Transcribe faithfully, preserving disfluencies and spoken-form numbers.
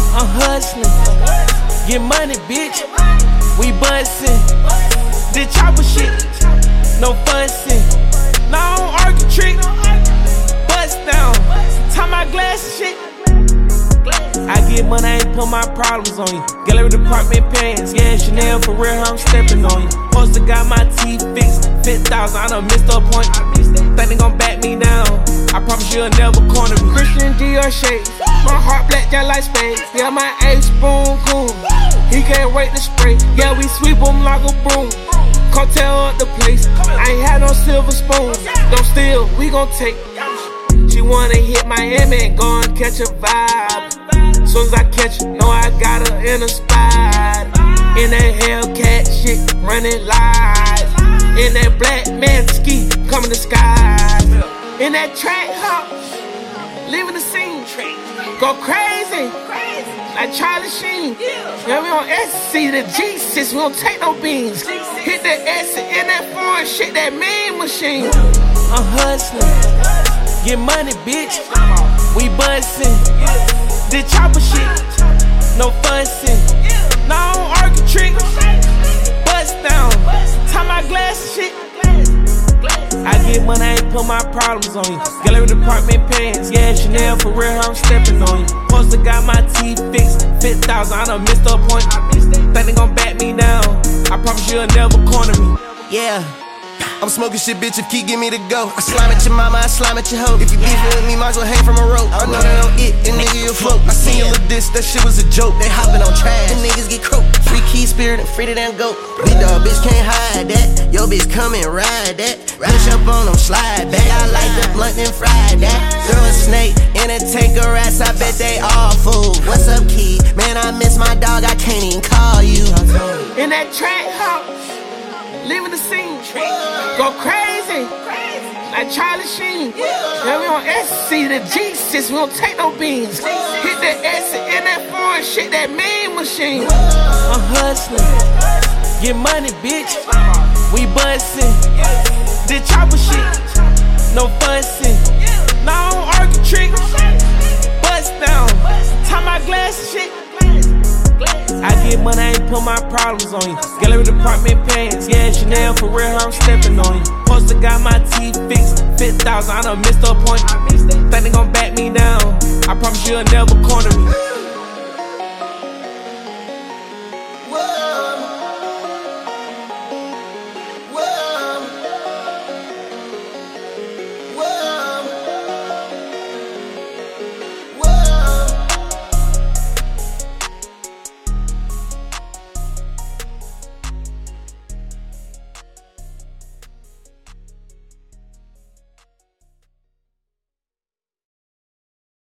I'm hustling, get money, bitch. We bustin', this chopper shit, no fussin'. No, I don't argue trick, bust down, tie my glasses shit. I get money, I ain't put my problems on you. Gallery department pants, yeah, Chanel for real, I'm stepping on you. Poster got my teeth fixed, fifty thousand, I done missed a point. Think they gon' back me down, I promise you'll never corner me. Christian Dior shades, my heart black just like spades. Yeah, my H spoon cool, he can't wait to spray. Yeah, we sweep him like a broom, come tear up the place. I ain't had no silver spoons, don't steal, we gon' take. She wanna hit Miami and go and catch a vibe. Soon as I catch her, know I got her in a spot. In that Hellcat shit, running live. In that black man ski, coming to skies. In that track house, leaving the scene. Go crazy, like Charlie Sheen. Yeah, we on S C, the G six, we don't take no beans. Hit the exit in that foreign shit, that mean machine. I'm hustling, get money, bitch. We bustin', this chopper shit, no fussin'. No, I don't argue trick, bust down, tie my glasses shit. I get money, I ain't put my problems on you. Gallery department pants, yeah, Chanel for real, I'm stepping on you. Poster got my teeth fixed, fifty thousand, I done missed a point. Think they gon' back me down, I promise you'll never corner me. Yeah. I'm smoking shit, bitch, if keep give me the go. I slime at your mama, I slime at your hoe. If you beefin' with me, might as well hang from a rope. I know that don't it, and nigga, you float. I seen your little diss, that shit was a joke. They hoppin' on trash, and niggas get croaked. Free key spirit and free to them go. Big dog, bitch, can't hide that. Yo, bitch, come and ride that. Push up on them, slide back. I like the blunt and fried that. Throw a snake in a tank of rats, I bet they all fool. What's up, key? Man, I miss my dog, I can't even call you. In that track house, leaving the scene. Go crazy, like Charlie Sheen. Yeah, we on S C, the G six, we don't take no beans. Hit the exit in that foreign shit, that mean machine. I'm hustling, get money, bitch. We bustin', this chopper shit, no fussin'. No, I don't argue trick, bust down, tie my glasses shit. I get money, I ain't put my problems on you. Gallery department pants, yeah, Chanel for real, I'm stepping on you. Poster got my teeth fixed, fifty thousand, I done missed a point. Think they gon' back me down, I promise you'll never corner me.